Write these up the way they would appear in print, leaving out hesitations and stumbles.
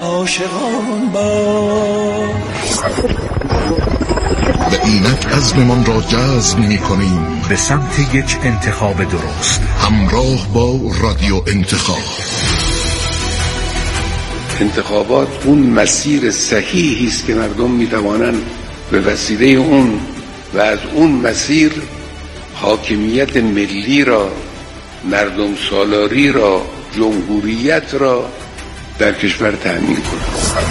عاشقان باش. و اینک عزممان را جزم می‌کنیم به سمت یک انتخاب درست، همراه با رادیو انتخاب. انتخابات اون مسیر صحیحی است که مردم می‌توانند به وسیله اون و از اون مسیر حاکمیت ملی را، مردم سالاری را، جمهوریت را در کشور تأمین کنند.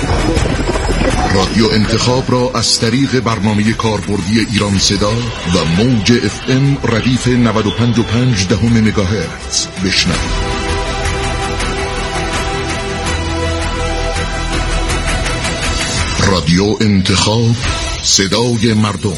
رادیو انتخاب را از طریق برنامه کاربردی ایران صدا و موج FM ردیف 95.5 مگاهرتز بشنوید. رادیو انتخاب، صدای مردم.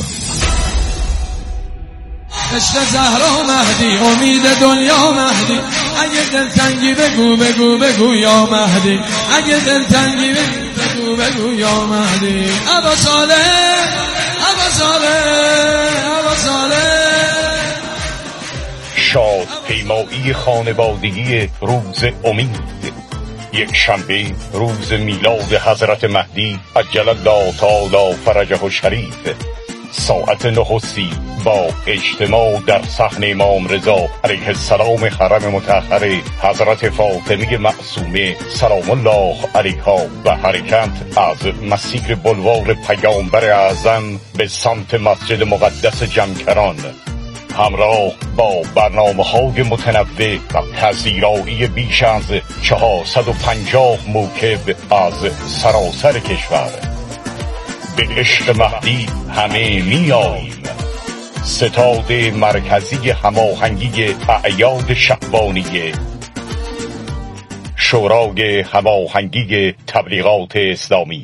عشق زهرا مهدی، امید دنیا مهدی، اگه دلتنگی بگو بگو بگو یا مهدی، اگه دلتنگی بگو بگو یا مهدی. ابا صالح ابا صالح ابا صالح. شاد پیمایی خانوادگی روز امید، یک شنبه روز میلاد حضرت مهدی عجل الله تعالی فرجه شریف، ساعت نخستی با اجتماع در صحن امام رضا علیه السلام حرم مطهر حضرت فاطمه معصومه سلام الله علیها و حرکت از مسیر بلوار پیامبر اعظم به سمت مسجد مقدس جمکران، همراه با برنامه‌های متنوع و پذیرایی بیش از 450 موکب از سراسر کشور. به عشق مهدی همه میاییم. ستاد مرکزی هماهنگی اعیاد شعبانیه، شورای هماهنگی تبلیغات اسلامی.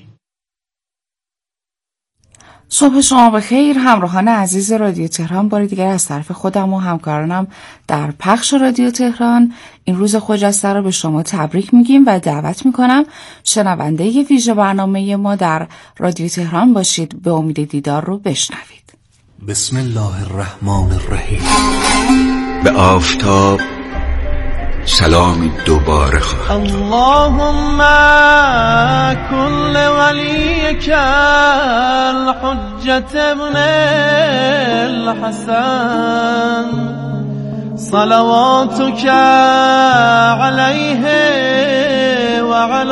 صبح شما بخیر همراهان عزیز رادیو تهران. بار دیگر از طرف خودم و همکارانم در پخش رادیو تهران این روز خجسته را به شما تبریک میگیم و دعوت میکنم شنونده ویژه برنامه ما در رادیو تهران باشید. به امید دیدار رو بشنوید. بسم الله الرحمن الرحیم. به آفتاب سلام دوباره خواهد. اللهم كل وليك الحجة ابن الحسن صلواتك عليه وعلى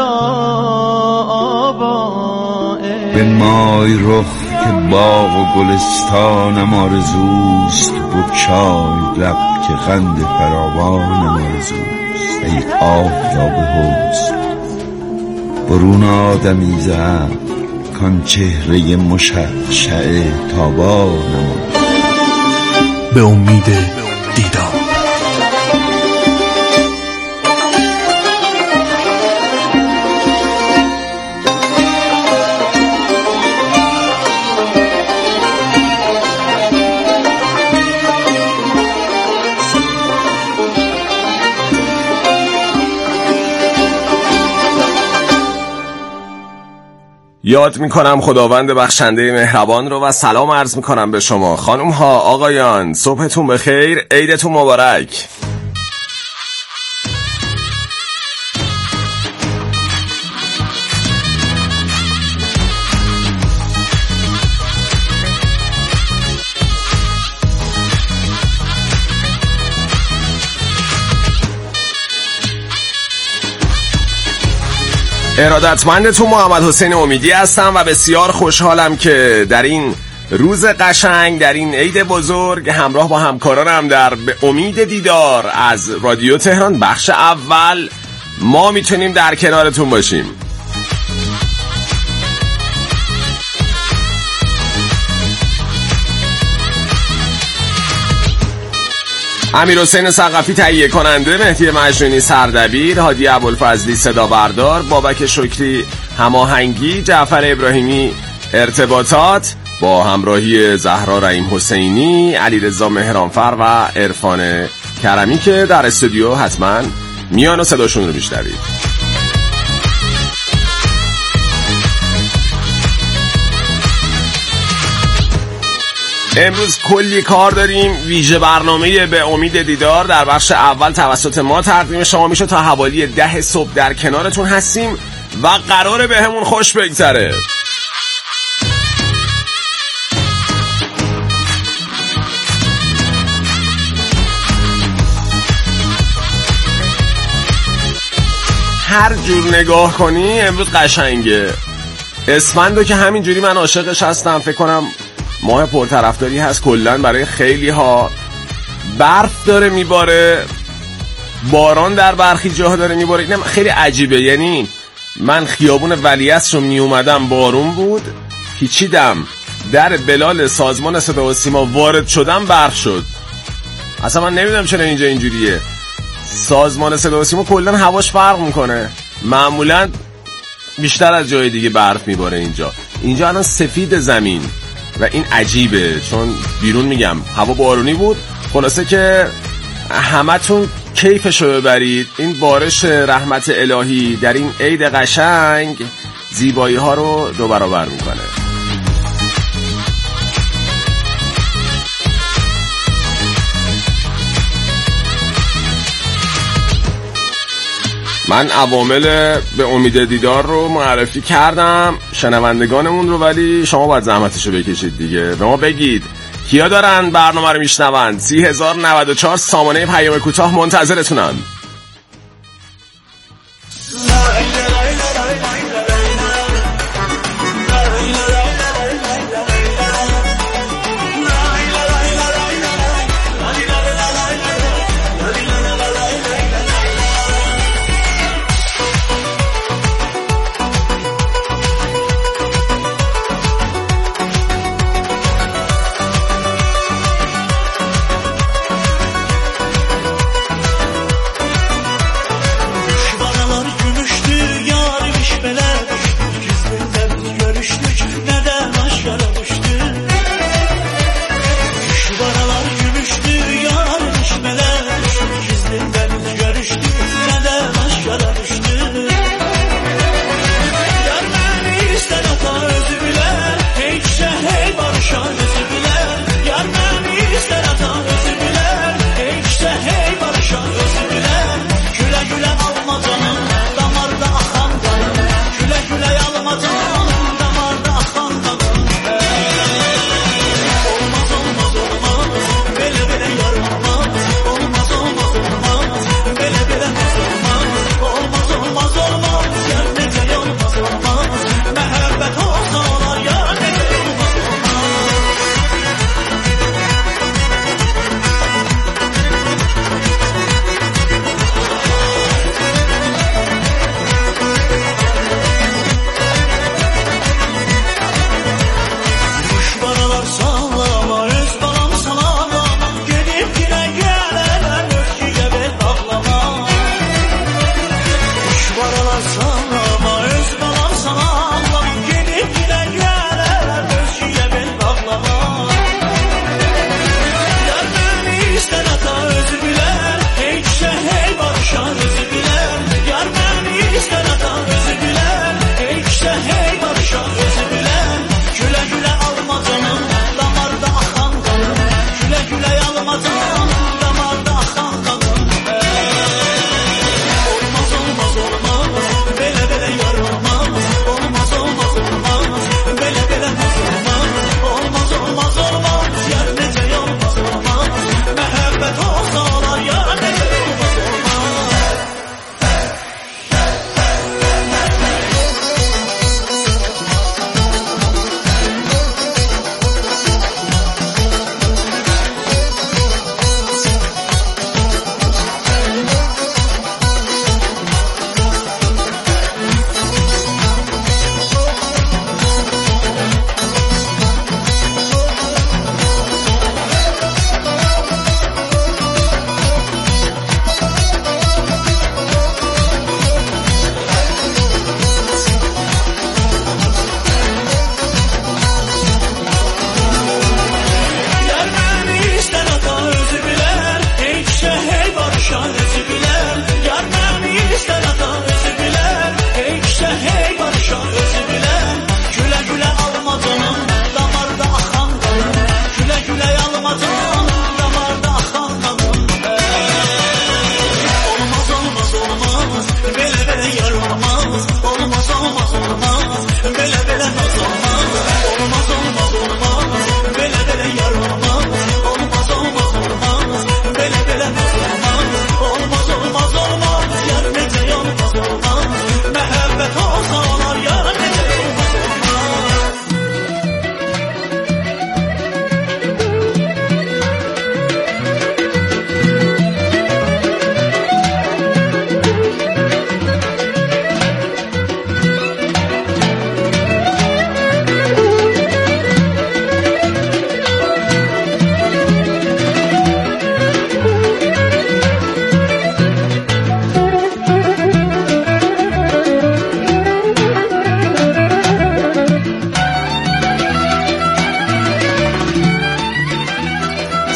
آبائه. به مای رخ که باغ و گلستانم آرزوست، بگشای لب که قند فراوانم آرزوست. ای آفتاب حسن برون آدمی زد کان چهره مشعشع تابانم آرزوست. به امید دیدار. یاد میکنم خداوند بخشنده مهربان رو و سلام عرض میکنم به شما خانم ها آقایان. صبحتون بخیر، عیدتون مبارک. ارادتمندتون محمد حسین امیدی هستم و بسیار خوشحالم که در این روز قشنگ، در این عید بزرگ همراه با همکارانم در به امید دیدار از رادیو تهران بخش اول ما میتونیم در کنارتون باشیم. امیرحسین ثقفی تهیه کننده، مهدی مجنونی سردبیر، هادی ابوالفضلی صدا بردار، بابک شکری هماهنگی، جعفر ابراهیمی ارتباطات با همراهی زهرا رحیم حسینی، علیرضا مهرانفر و عرفان کرمی که در استودیو حتما میان و صداشون رو میشنوید. امروز کلی کار داریم. ویژه برنامه به امید دیدار در بخش اول توسط ما تقدیم شما میشه. تا حوالی 10 صبح در کنارتون هستیم و قراره به همون خوش بگذره. هر جور نگاه کنی امروز قشنگه. اسفندو که همینجوری من عاشقش هستم، فکر کنم ماه پرطرفداری هست کلن برای خیلی ها. برف داره میباره، باران در برخی جاها داره میباره، اینم خیلی عجیبه. یعنی من خیابون ولیعصر رو میومدم بارون بود، پیچیدم در بلال سازمان صدا و سیما وارد شدم برف شد. اصلا من نمیدونم چرا اینجا اینجوریه. سازمان صدا و سیما کلن هواش فرق میکنه، معمولا بیشتر از جای دیگه برف میباره. اینجا الان سفید زمین و این عجیبه، چون بیرون میگم هوا بارونی بود. خلاصه که همتون کیفشو ببرید. این بارش رحمت الهی در این عید قشنگ زیبایی ها رو 2 برابر میکنه. من عوامل به امید دیدار رو معرفی کردم، شنوندگانمون رو، ولی شما باید زحمتشو بکشید دیگه. به ما بگید کیا دارن برنامه رو میشنوند. 30,094 سامانه پیام کوتاه منتظرتونن.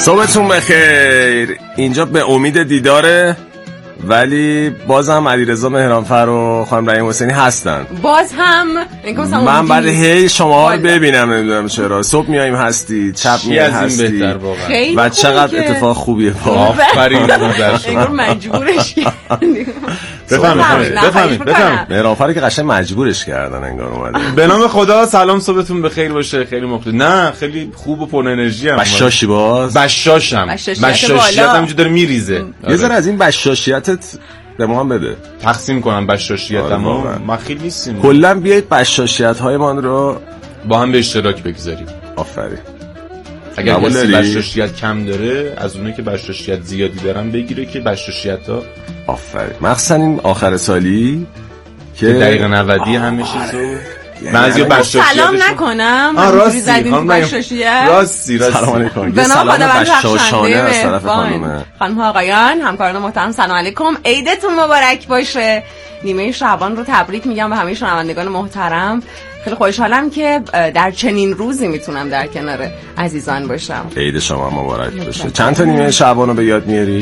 صبحتون بخیر. اینجا به امید دیداره، ولی بازم علیرضا مهرانفر و خانم رحیم حسینی هستن. باز هم من بعد هی شما رو ببینم، نمیدونم چرا صبح میاییم هستی، چپ میاییم هستی و چقدر اتفاق خوبیه. آفرین. انگار مجبورش کردیم. بفهمید مهرانفر که قشنگ مجبورش کردن انگار اومده. به نام خدا. سلام، صبحتون بخیر باشه. خیلی مخلص. نه خیلی خوب و پر انرژی ام. بشاشی باز؟ بشاشیت همینجوری داره میریزه. یه ذره از این بشاشیتت به ما هم بده. تقسیم کنم بشاشیتمو. ما خیلی نیستیم. کلا بیایید بشاشیت‌های ما رو با هم به اشتراک بگذاریم. آفرین. اگر کسی بشاشیت کم داره، از اونایی که بشاشیت زیادی دارن بگیره که بشاشیت‌ها. آفرین. مخصوصا این آخر سالی که دقیقه 90 همه چیزو بعضی بشاشیت سلام نکنم. راستی زدیم بشاشیت. راستی سلام علیکم. یه سلام بشاشانه از طرف خانم آقایان، همکاران محترم، سلام علیکم. عیدتون مبارک باشه. نیمه شعبان رو تبریک میگم به همه شنوندگان محترم. خیلی خوشحالم که در چنین روزی میتونم در کنار عزیزان باشم. عید شما مبارک باشه. چند تا نیمه شعبان رو به یاد میارید؟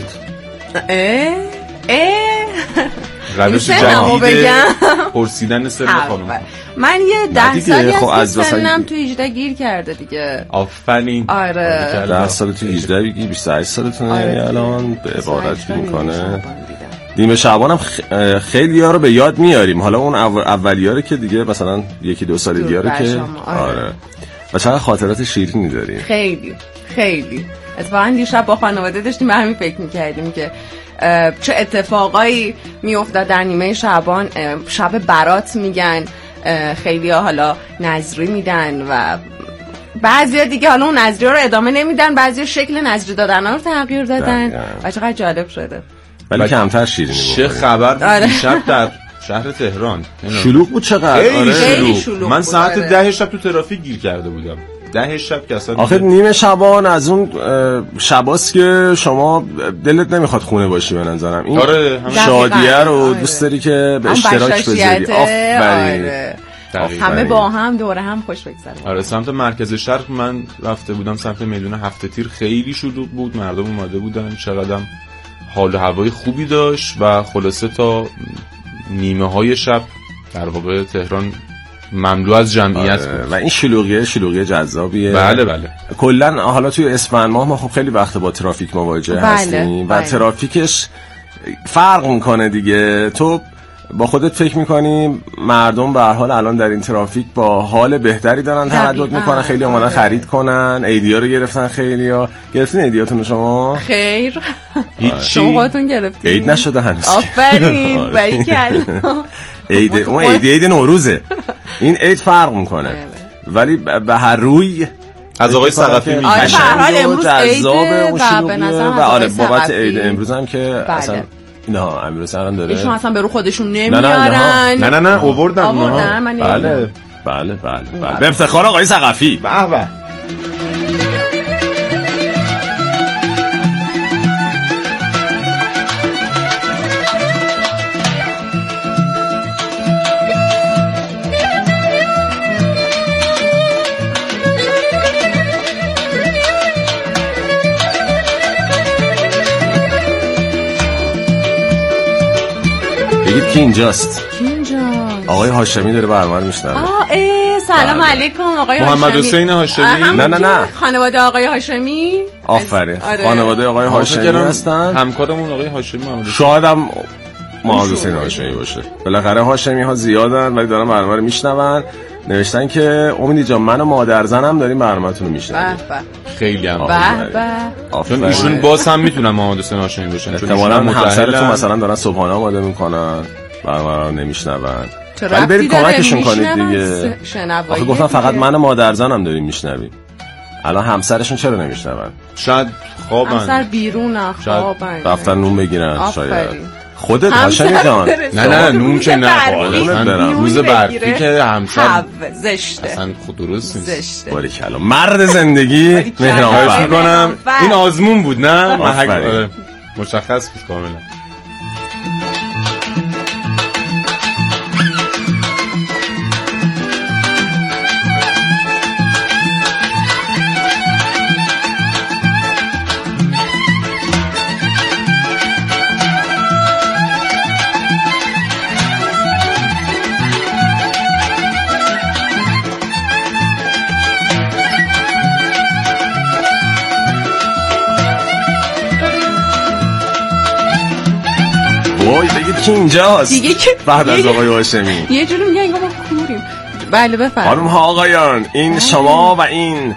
روش جدید پرسیدن سر خانم. من یه 10 سالی هست که سنم تو 18 گیر کرده دیگه. آفرین. آره 10 سال تو 18 بگی 28 سالتونه. یعنی الان به عبارت میکنه. نیمه شعبان هم خیلی ها رو به یاد میاریم. حالا اون اولی‌ها رو که دیگه مثلا 1-2 سالگی ها رو که آره. و چقدر خاطرات شیرینی داریم. خیلی اتفاقا دیشب با خانواده داشتیم به همین فکر میکردیم که چه اتفاقایی میافتاد در نیمه شعبان. شب برات میگن، خیلی ها حالا نظری میدن و بعضی دیگه حالا اون نظری رو ادامه نمیدن، بعضی شکل نظری دادن رو تغییر دادن و چقدر جالب شده. ولی کمتر شیرینی بود. چه خبر دیشب در شهر تهران؟ شلوغ بود چقدر. خیلی شلوغ. من ساعت 10 شب تو ترافیک گیر کرده بودم. 10 شب که اصلا آخه نیمه شعبان از اون شباست که شما دلت نمیخواد خونه باشی به نظرم. این شادیه رو دوست داری که به اشتراک بذاری. آفرین. همه با هم دوره هم خوش بگذرونیم. آره سمت مرکز شرق من رفته بودم، سمت میدون هفته تیر خیلی شلوغ بود، مردم اومده بودن، چقدر حال و هوای خوبی داشت و خلاصه تا نیمه های شب در واقع تهران مملو از جمعیت بود. و این شلوغی جذابیه. بله. کلا حالا توی اسفند ماه ما خب خیلی وقت با ترافیک مواجه هستیم و ترافیکش فرق میکنه دیگه. تو با خودت فکر میکنی مردم به هر حال الان در این ترافیک با حال بهتری دارن تردد میکنن، خیلی اومدن خرید کنن، ایدیا رو گرفتن. خیلیا گرفتین ایدیاتون شما؟ خیر هیچی. شما خودتون گرفتین؟ عید نشده هنوز. آفرین باریکلا. عید نوروزه. این عید فرق میکنه ولی به هر روی از آقای ثقفی میگه امروز جذابه و شلوغه و آره بابت عید امروز هم که اصلا نه امیر حسین داره ایشون اصلا به رو خودشون نمیارن. نه آوردن. بله به افتخار آقای ثقفی. به به. کی اینجاست؟ آقای هاشمی داره برنامه رو میشنوه. سلام علیکم آقای هاشمی. محمد حسین هاشمی. نه خانواده آقای هاشمی. آفرین. خانواده آقای هاشمی هستن. همکارمون آقای هاشمی. شاید هم محمد حسین هاشمی باشه. بالاخره هاشمی ها زیادن ولی دارن برنامه رو میشنون. نوشتن که امیدی جان من و مادر زنم داریم برنامه‌تون رو میشنویم. خیلی هم چون ایشون باز هم میتونن محمد حسین هاشمی باشن. احتمالاً همسرتون مثلا دارن صبحانه آماده میکنن برنامه رو نمیشنون. ولی برید کمکشون کنید دیگه. آخه گفتن فقط من و مادر زنم داریم میشنویم. الان همسرشون چرا نمیشنون؟ شاید خوابن. همسر بیرون خوابن. رفتن نون بگیرن شاید. خودت هاشمی جان. نه نون که نه. روز برفی که همسر زشته. اصلا خود درست نیست. زشته. باریکلا مرد زندگی مهرانفر میکنم. این آزمون بود نه؟ مشخص بود کاملا. وای بگید که اینجاست دیگه که بعد از آقای هاشمی یه جوری میگه انگار ما کوریم. بله بفرمایید. خانم ها آقایان، این شما و این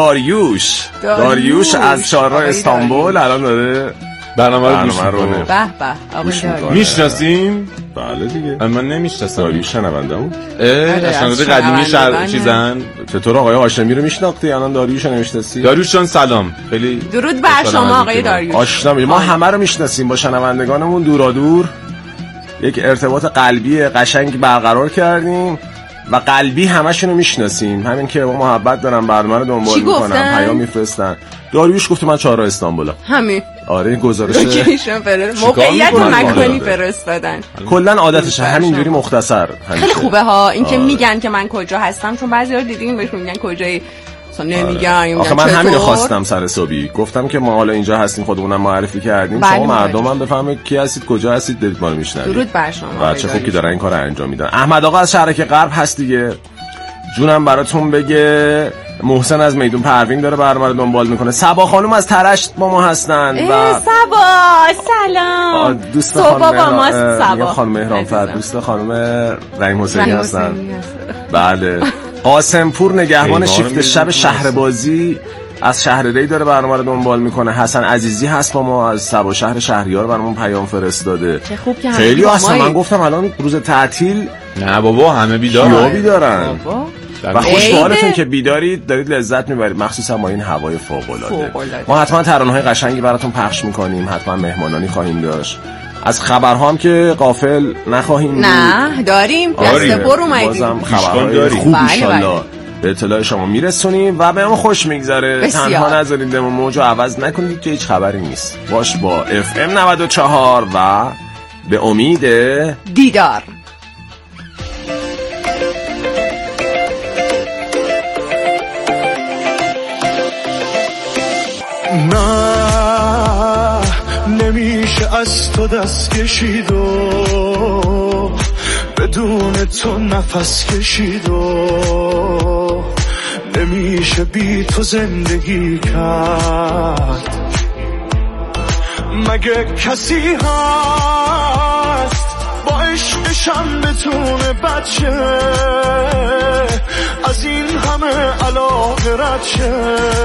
داریوش از شارع استانبول الان داره برنامه رو به به آقای میشناسیم؟ بله دیگه. من نمیشناسم. داریوش شنونده بود. شنونده قدیمی چیزن. چطور آقای هاشمی رو میشناختی؟ الان داریوش رو نمیشناسی؟ داریوش جان سلام. خیلی درود بر شما آقای داریوش. آشنا ما همه رو میشناسیم، با شنوندگانمون دورادور یک ارتباط قلبی قشنگ برقرار کردیم و قلبی همشون رو میشناسیم. همین که با محبت دارن برنامه رو دنبال میکنن، پیام میفرستن. داریوش گفت من چهارراه استانبولم. همین. آره گزارش موقعیت مکانی فرستادن. کلا عادتشه همینجوری مختصر. خیلی خوبه ها این که میگن که من کجا هستم، چون بعضیا دیدین بهشون میگن کجایی اصلا نمیگن. آخه من همین خواستم سر صبحی گفتم که ما حالا اینجا هستیم، خودمونم معرفی کردیم، شما مردم هم بفهمید کی هستید، کجا هستید، دارید ما رو میشنوید. درود بر شما. بچه خوب که دارن این کارو انجام میدن. احمد آقا از شهرک غرب هست دیگه، جونم براتون بگه. محسن از میدون پروین داره برنامه رو دنبال میکنه. صبا خانم از ترشت با ما هستن و صبا سلام. دوست خانم مهران فرد دوست خانم رحیم حسینی هستن. بله. قاسم پور نگهبان شیفت شب شهربازی از شهر ری داره برنامه رو دنبال میکنه. حسن عزیزی هست با ما از سبا شهر شهریار برامون پیام فرستاده. خیلی اصلا من گفتم الان روز تعطیل نه بابا همه بیدارن و خوشحالتون که بیدارید، دارید لذت میبرید، مخصوصا با این هوای فوق العاده. ما حتما ترانه‌های قشنگی براتون پخش میکنیم، حتما مهمانانی خواهیم داشت. از خبرها هم که غافل نخواهیم. نه داریم دست پر اومدیم، بازم خبرهای خوب ان شاءالله به اطلاع شما میرسونیم و بهمون خوش میگذره. تنها نذارید دمون موجو عوض نکنید که هیچ خبری نیست. باش با FM 94 و به امید دیدار. نه نمیشه از تو دست کشید و بدون تو نفس کشید و نمیشه بی تو زندگی کرد. مگه کسی هست با عشقشم بتونه بچه از این همه علاقه رد شه؟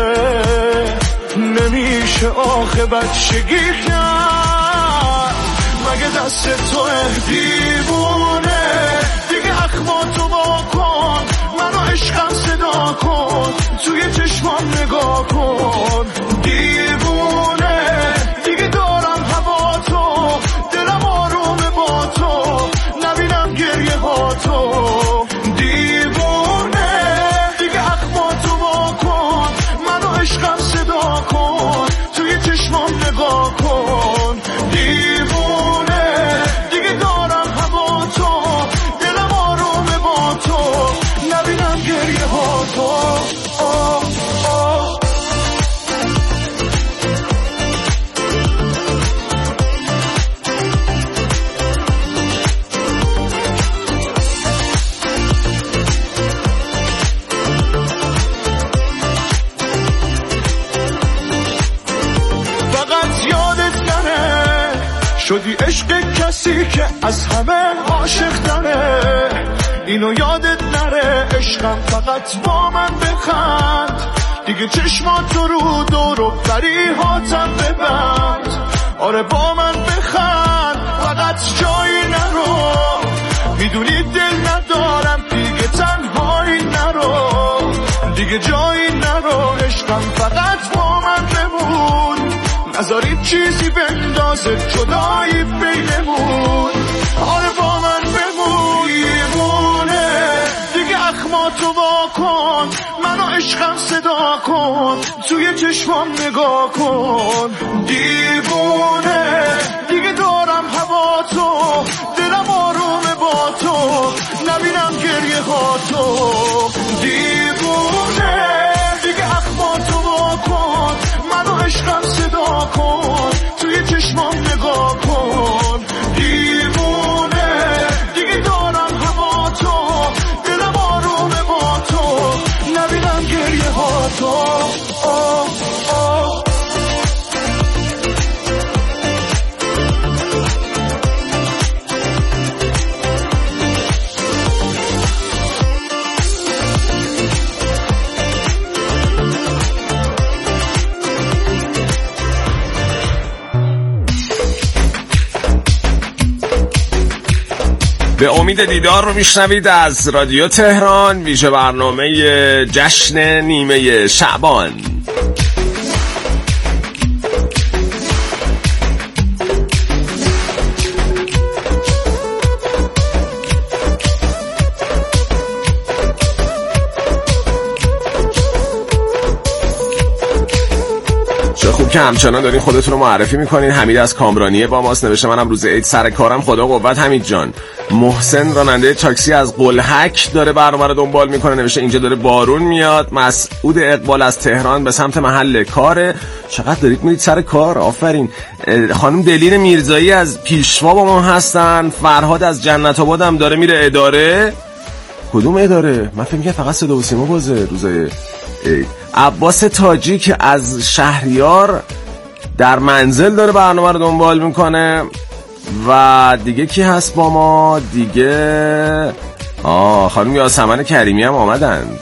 نمیشه آخه بچگی کرد. مگه دست تو دیوونه دیگه اخماتو با کن، منو عشقم صدا کن، توی چشمام نگاه کن. دیوونه دیگه دارم هوا تو، دلم آرومه با تو، نبینم گریه ها تو. دیوونه دیگه اخماتو با کن، منو عشقم صدا کن، توی چشمام نگاه کن. دیوونه دیگه دارم هوا تو، دلم آرومه با تو، نبینم گریه ها تو. شدی عشق کسی که از همه عاشق داره، اینو یادت نره. عشقم فقط با من بخند، دیگه چشماتو رو دور و بریهاتم ببند. آره با من بخند، فقط جایی نرو، میدونی دل ندارم دیگه تنهایی نرو، دیگه جایی نرو. عشقم فقط با من بمون، نذارید چیزی بندازه جدایی بینمون. آره با من بمون. دیوونه دیگه اخماتو وا کن، منو عشقم صدا کن، توی چشمام نگاه کن. دیوونه دیگه دارم هوا تو، دلم آرومه با تو، نبینم گریه ها تو. دیوونه دیگه اخماتو وا کن، منو عشقم صدا کن، توی چشمام نگاه کن. دیوونه دیگه دارم هوا تو، دلم آرومه با تو، نبینم گریه ها تو. به امید دیدار رو میشنوید از رادیو تهران، ویژه برنامه جشن نیمه شعبان. خوب که همچنان دارین خودتون رو معرفی میکنین. حمید از کامرانیه با ماست، نوشته منم روز عید سر کارم، خدا قوت حمید جان. محسن راننده تاکسی از قلهک داره برنامه رو دنبال میکنه، نوشته اینجا داره بارون میاد. مسعود اقبال از تهران به سمت محل کاره. چقدر دارید میرید سر کار، آفرین. خانم دلین میرزایی از پیشوا با ما هستن. فرهاد از جنت آباد هم داره میره اداره. کدوم اداره؟ من فکر می‌کردم فقط صدا و سیما بازه روزای عید. عباس تاجی که از شهریار در منزل داره برنامه رو دنبال میکنه. و دیگه کی هست با ما دیگه؟ خانم یاسمن کریمی هم آمدند.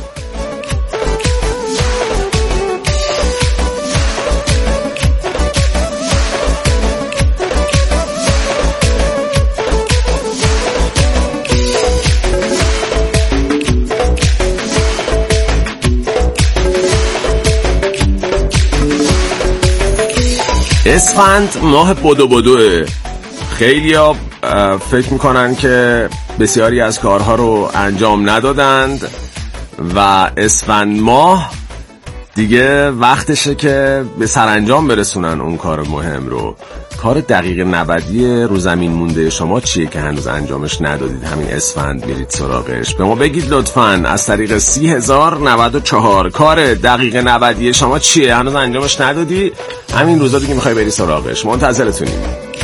اسفند ماه بدوه. خیلی ها فکر میکنن که بسیاری از کارها رو انجام ندادند و اسفند ماه دیگه وقتشه که به سرانجام برسونن اون کار مهم رو. کار دقیق 90 رو زمین مونده شما چیه که هنوز انجامش ندادید؟ همین اسفند میرید سراغش. به ما بگید لطفاً از طریق 30,094 کار دقیق 90 شما چیه هنوز انجامش ندادی؟ همین روزا دیگه میخوای بری سراغش. منتظرتونیم.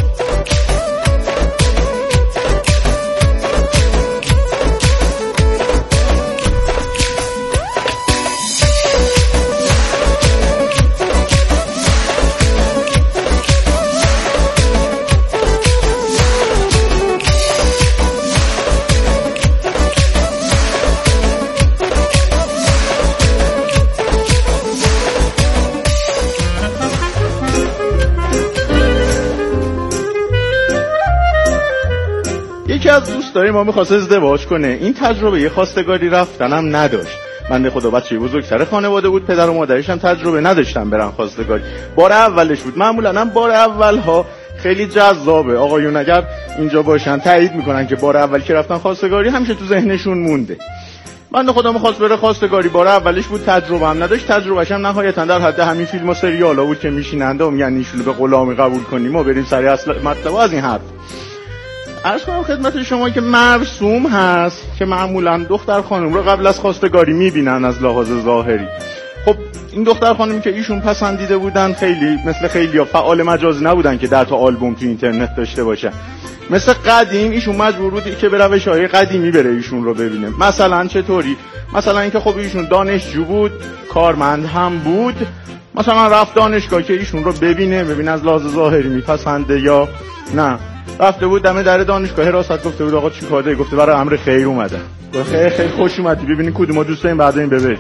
داره ما می‌خواست ازدواج کنه. این تجربه یه خواستگاری رفتنم نداشت. بنده خدا بچه بزرگتر خانواده بود، پدر و مادرش هم تجربه نداشتن برن خواستگاری. بار اولش بود. معمولاً هم بار اولها خیلی جذابه. آقایون اگر اینجا باشن تایید میکنن که بار اول که رفتن خواستگاری همیشه تو ذهنشون مونده. بنده خدا می‌خواست بره خواستگاری، بار اولش بود، تجربه هم نداشت. تجربهش هم نهایتاً در حد همین فیلم و سریالا بود که میشینند و میگن ایشونو به غلامی قبول کنیم و بریم سر اصل مطلب از این حرف. عرض کنم خدمت شما که مرسوم هست که معمولا دختر خانم رو قبل از خواستگاری میبینن از لحاظ ظاهری. خب این دختر خانمی که ایشون پسندیده بودن خیلی مثل خیلی ها فعال مجازی نبودن که 10 تا آلبوم تو اینترنت داشته باشن. مثل قدیم ایشون مجبور بود که به روش‌های قدیمی بره ایشون رو ببینه. مثلا چطوری؟ مثلا اینکه خب ایشون دانشجو بود، کارمند هم بود، مثلا رفت دانشگاه که ایشون رو ببینه از لحاظ ظاهری میپسنده یا نه. رفته بود دم در دانشگاه حراست، گفته بود آقا چی کار داری؟ گفته برای امر خیر اومدم. خیلی خوش اومدی، ببینین کدوم ما دوست داریم بعد این ببر.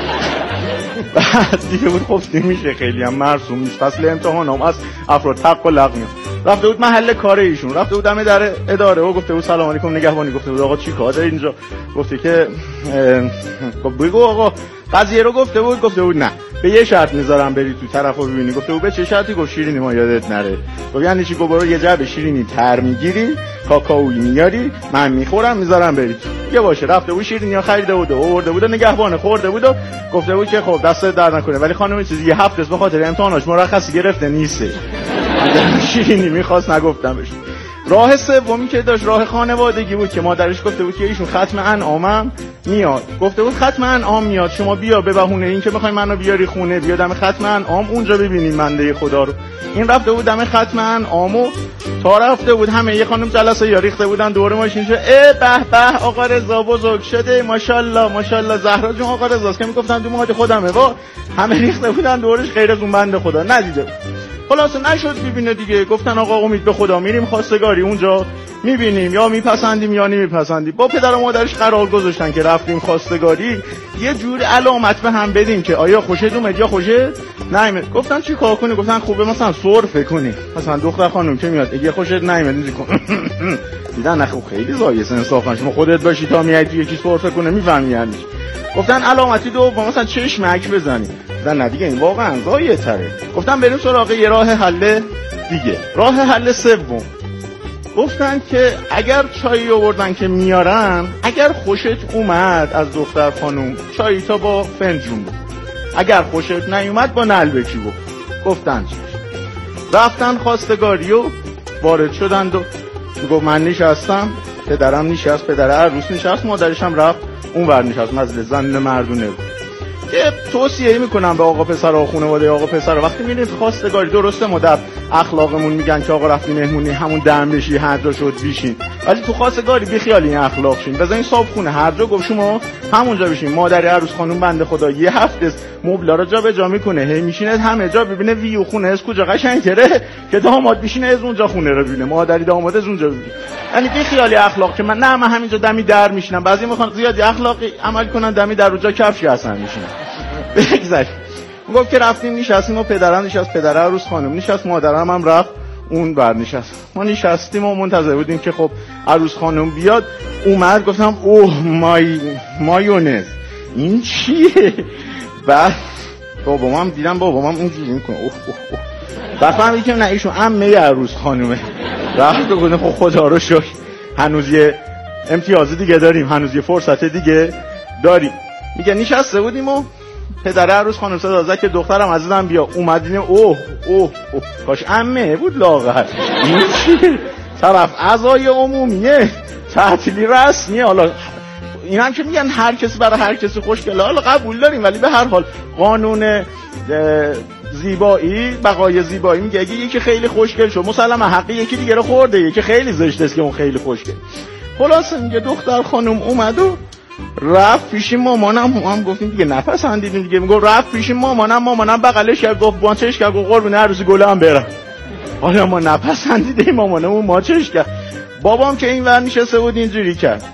بعد دیگه بود خب میشه خیلی هم مرسوم نیست. فصل امتحان هم از افراد حق و لغو میاد. رفته بود محل کار ایشون، رفته بود دم در اداره و گفته بود سلام علیکم نگهبانی. گفته بود آقا چی کار داری اینجا؟ گفته که بگو آقا قضیه رو. گفته بود نه به یه شرط میذارم بری تو طرفو ببینی. گفته بود به چه شرطی؟ گفت شیرینی ما یادت نره. گفت یعنی چی؟ گفت برو یه جعبه شیرینی تر میگیری، کاکائویی میاری، من میخورم، میذارم بری. یه باشه. رفته بود شیرینی‌ها خریده بود و آورده بود و نگهبان خورده بود و گفته بود که خب دست در نکنه ولی خانم چیزی یه هفته به خاطر امتحاناش مرخصی گرفته نیسته. شیرینی میخواست نگفتم بهش. راه سومی که داشت راه خانوادگی بود که مادرش گفته بود که ایشون ختم انعامم میاد. گفته بود ختم انعام میاد، شما بیا به بهونه این که میخوای منو بیاری خونه، بیا دم ختم انعام اونجا ببینیم بنده خدا رو. این رفته بود دم ختم انعامو تا رفته بود همه یه خانم جلسه یا ریخته بودن دور ماشین شو. به به آقا رضا بزرگ شده، ماشاءالله ماشاءالله، زهرا جون آقا رضاست که میگفتن دو ماهی خودمه. وا همه ریخته بودن دورش، غیر از اون بنده خدا ندیده. خلاصه نشد ببینه دیگه. گفتن آقا امید به خدا میریم خواستگاری اونجا میبینیم یا میپسندیم یا نمیپسندیم. با پدر و مادرش قرار گذاشتن که رفتیم خواستگاری یه جور علامت به هم بدیم که آیا خوشت اومد یا خوشت نیومد. گفتن چی کار کنی؟ گفتن خوبه مثلا سرفه کنی، مثلا دختر خانم که میاد اگه خوشت نیومد اینجوری کن دیدن نخ خیلی زایس انصافا شما خودت باشی تا میای تو یکی سرفه کنه میفهمی یعنی. گفتن علامتی دوم مثلا چشمک بزنی. دیدن نه دیگه این واقعا زایه تره. گفتن بریم سراغ یه راه حل دیگه. راه حل سوم گفتن که اگر چایی آوردن که میارن، اگر خوشت اومد از دختر خانوم چایی تا با فنجون بود، اگر خوشت نیومد با نلبکی بود. گفتن رفتن خواستگاری و وارد شدند و گفت من نشستم، پدرم نشست، پدر عروس نشست، مادرشم رفت اون ور نشست، مجلس زن مردونه بود. یه توصیه میکنم به آقا پسر و خانواده آقا پسر، وقتی میرید خواستگاری درسته ما در اخلاقمون میگن که آقا رفتی مهمونی همون دم بشی هر جا شد بیشین، ولی تو خواستگاری بی خیال این اخلاق شین، بزنین صاحب خونه هر جا گفت شما همونجا بشین. مادر عروس خانم بنده خدا یه هفته مبلا رو جا به جا میکنه، هی میشینه همه جا ببینه ویو خونه از کجا قشنگه که داماد بشینه از اونجا خونه رو ببینه، مادری داماد از اونجا ببینه. یعنی بی خیالی اخلاق که من همینجا دمی در میشینم، بعضی میخوان زیادی اخلاقی عمل کنن دمی در اونجا کفشی هستن میشینن. بگذاریم گفت که رفتیم نشستیم و پدرم نشست، پدر عروس خانم نشست، مادرم هم رفت اون بر نشست. ما نشستیم و منتظر بودیم که خب عروس خانم بیاد. اومد گفتم اوه مایونز این چیه؟ بعد بابام هم دیدم بابام هم اینجوری میکنه اوه اوه اوه. بعد فهمیدم که نه ایشون عمه عروس خانومه. رفت گفتم خب خدا رو شکر هنوز یه امتیاز دیگه داریم، هنوز یه فرصت دیگه داریم. میگه نشسته بودیم و پدر عروس خانم صدا زد که دخترم عزیزم بیا. اومدین اوه اوه اوه کاش عمه بود لاغر. این چیه؟ طرف اعضای عمومیه، تعطیلی رسمیه. حالا این هم که میگن هر کسی برای هر کسی خوشگله، حالا قبول داریم، ولی به هر حال قانون زیبایی بقای زیبایی میگه اگه یکی خیلی خوشگل شد مسلما حق یکی دیگه رو خورده، یکی خیلی زشته است که اون خیلی خوشگل. خلاص میگه دختر خانم اومد و رفت پیش مامانم، هم گفتیم دیگه نپسندیدیم دیگه. میگه رفت پیش مامانم بغلش کرد گفت بانچش کرد گفت قربون عروسی گلم برم. حالا ما نپسندیدیم، مامانمون ماچش کرد. بابام که این ور نشسته بود اینجوری کرد.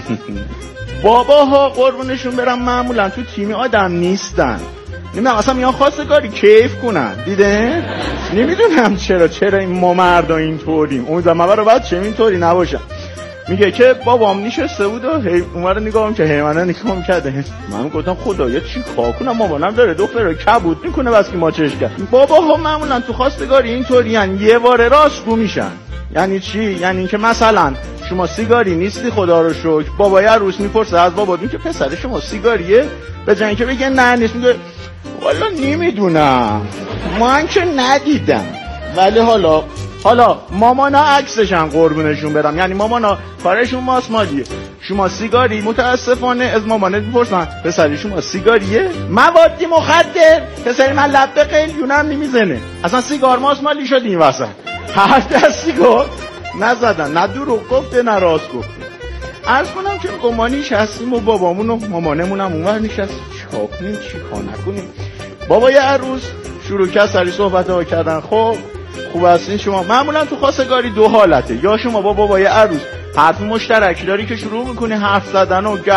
باباها قربونشون برم معمولا تو تیمی آدم نیستن، نمیدونم اصلا میان خواستگاری کیف کنن، دیده؟ نمیدونم چرا این ما مردا اینطوریم، امیدوارم برای بچه‌م اینطوری نباشن. میگه که بابام نشسته بود و هی اونور نگاهم که هی منو نگاه کرده. من گفتم خدایا چی کار کنم، مامانم داره دختر کبود میکنه بس که ما چش کرد. باباها معمولا تو خواستگاری اینطوری ان یه بار راستگو میشن. یعنی چی؟ یعنی اینکه مثلا شما سیگاری نیستی خدا رو شکر، بابای عروس میپرسه از بابا که پسر شما سیگاریه، به جای اینکه بگه نه نیست میگه والا نمیدونم من که ندیدم، ولی حالا مامانا عکسشن قربونشون برم، یعنی مامانا کارشون ماسمالیه. شما سیگاری؟ متاسفانه از مامانت میپرسن پسری شما سیگاریه؟ موادی مخدر؟ پسری من لب به قلیونم نمیزنه، اصلا سیگار ماسمالی شد این وسط. هر دست سیگار نزدن، نه دروغ گفته نه راست گفته. عرض کنم که گمانیش هستیم و بابامون و مامانمون هم اونور نشست. چیکار کنیم چیکار نکنیم؟ بابای عروس شروع کرد سری صحبت ها کردن. خب خوب هستین شما؟ معمولا تو خواستگاری دو حالته، یا شما با بابای عروس حرف مشترکی داری که شروع میکنی حرف زدن و